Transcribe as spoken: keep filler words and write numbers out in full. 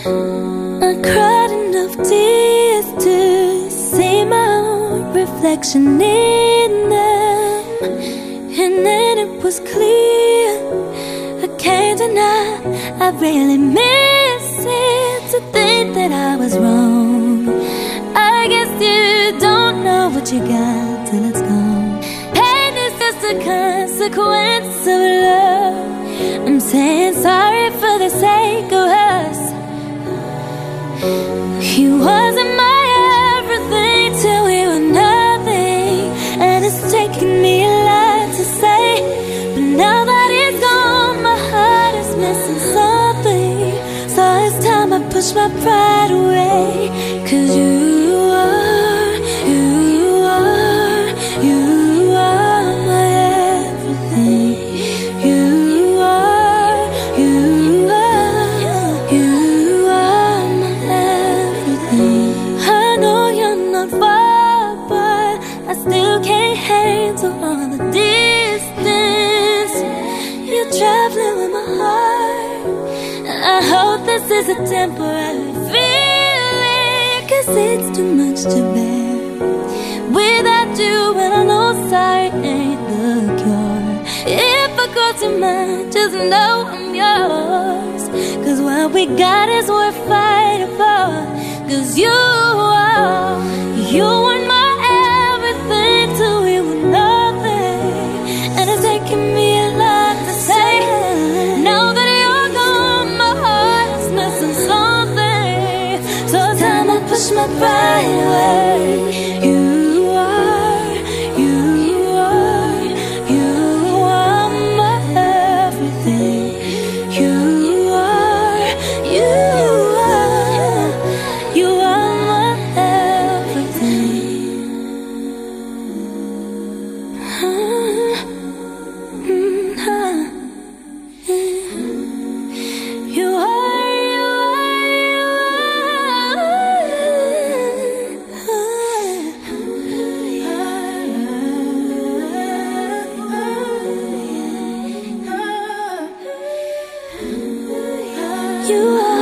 I cried enough tears to see my own reflection in them, and then it was clear, I can't deny I really miss it. To think that I was wrong, I guess you don't know what you got till it's gone. Pain is just a consequence of love. I'm saying sorry for the sake of us. You wasn't my everything till we were nothing, and it's taken me a lot to say, but now that he's gone, my heart is missing something. So it's time I push my pride away, 'cause you are, you are, you are my everything. You are, you are, you are my everything. I know you're not far, but I still can't handle all the distance. You're traveling with my heart. I hope this is a temporary feeling, 'cause it's too much to bear without you, and I know sorry ain't the cure. If I cross your mind, just know I'm yours, 'cause what we got is worth fighting for. 'Cause you are, you want my everything till we were nothing, and it's taking me a lot to say. Now that you're gone, my heart is missing something. So it's time I push my pride away. You are, you are, you are my everything. You are, you are, you are my everything. You are, you are, you are.